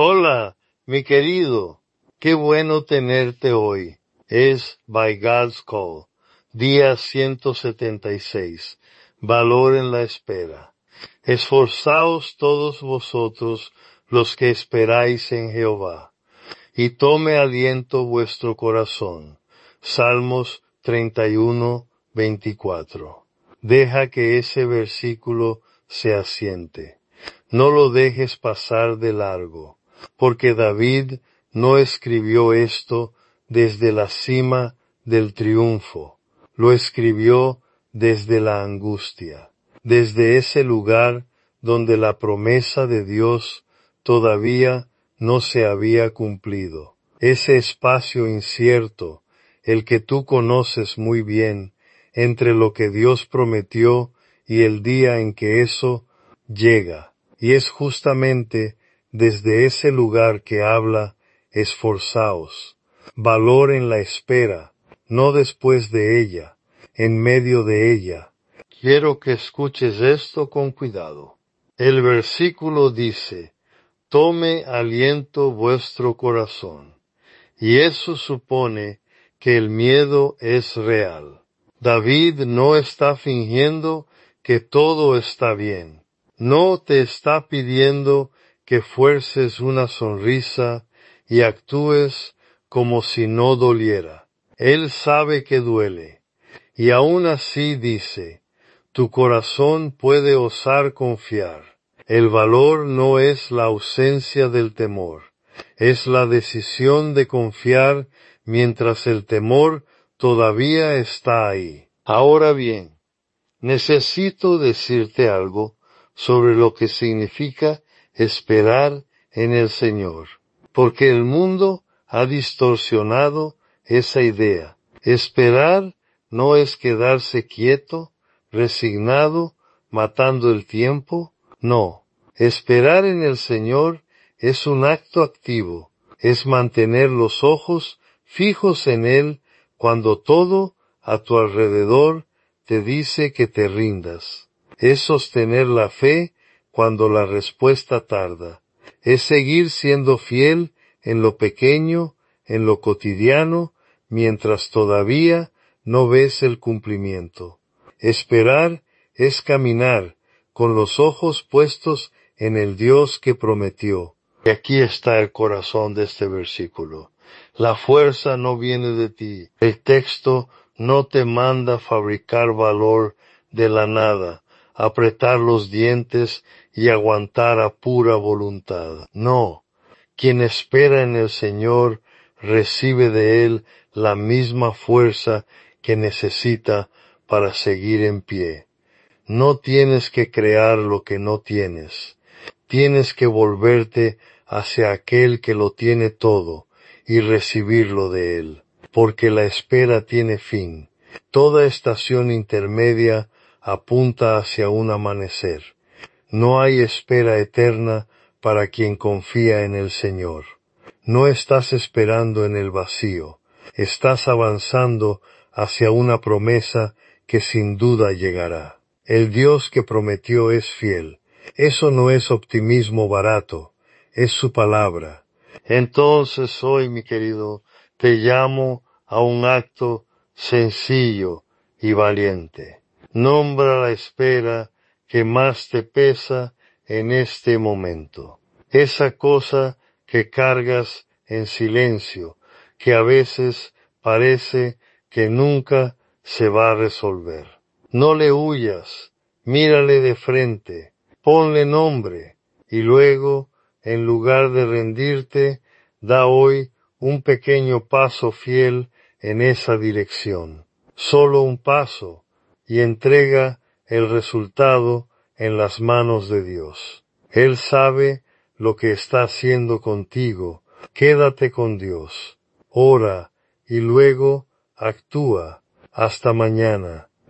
Hola, mi querido. Qué bueno tenerte hoy. Es By God's Call, día 176. Valoren la espera. Esforzaos todos vosotros los que esperáis en Jehová, y tome aliento vuestro corazón. Salmos 31:24. Deja que ese versículo se asiente. No lo dejes pasar de largo, porque David no escribió esto desde la cima del triunfo, lo escribió desde la angustia, desde ese lugar donde la promesa de Dios todavía no se había cumplido. Ese espacio incierto, el que tú conoces muy bien, entre lo que Dios prometió y el día en que eso llega. Y es justamente desde ese lugar que habla, esforzaos. Valoren la espera, no después de ella, en medio de ella. Quiero que escuches esto con cuidado. El versículo dice, tome aliento vuestro corazón. Y eso supone que el miedo es real. David no está fingiendo que todo está bien. No te está pidiendo que fuerces una sonrisa y actúes como si no doliera. Él sabe que duele. Y aún así dice, tu corazón puede osar confiar. El valor no es la ausencia del temor, es la decisión de confiar mientras el temor todavía está ahí. Ahora bien, necesito decirte algo sobre lo que significa esperar en el Señor, porque el mundo ha distorsionado esa idea. Esperar no es quedarse quieto, resignado, matando el tiempo. No, esperar en el Señor es un acto activo, es mantener los ojos fijos en Él cuando todo a tu alrededor te dice que te rindas. Es sostener la fe cuando la respuesta tarda. Es seguir siendo fiel en lo pequeño, en lo cotidiano, mientras todavía no ves el cumplimiento. Esperar es caminar con los ojos puestos en el Dios que prometió. Y aquí está el corazón de este versículo. La fuerza no viene de ti. El texto no te manda fabricar valor de la nada, apretar los dientes y aguantar a pura voluntad. No. Quien espera en el Señor recibe de Él la misma fuerza que necesita para seguir en pie. No tienes que crear lo que no tienes. Tienes que volverte hacia aquel que lo tiene todo y recibirlo de Él, porque la espera tiene fin. Toda estación intermedia apunta hacia un amanecer. No hay espera eterna para quien confía en el Señor. No estás esperando en el vacío. Estás avanzando hacia una promesa que sin duda llegará. El Dios que prometió es fiel. Eso no es optimismo barato, es su palabra. Entonces hoy, mi querido, te llamo a un acto sencillo y valiente. Nombra la espera que más te pesa en este momento. Esa cosa que cargas en silencio, que a veces parece que nunca se va a resolver. No le huyas, mírale de frente, ponle nombre, y luego, en lugar de rendirte, da hoy un pequeño paso fiel en esa dirección. Solo un paso, y entrega el resultado en las manos de Dios. Él sabe lo que está haciendo contigo. Quédate con Dios. Ora y luego actúa. Hasta mañana.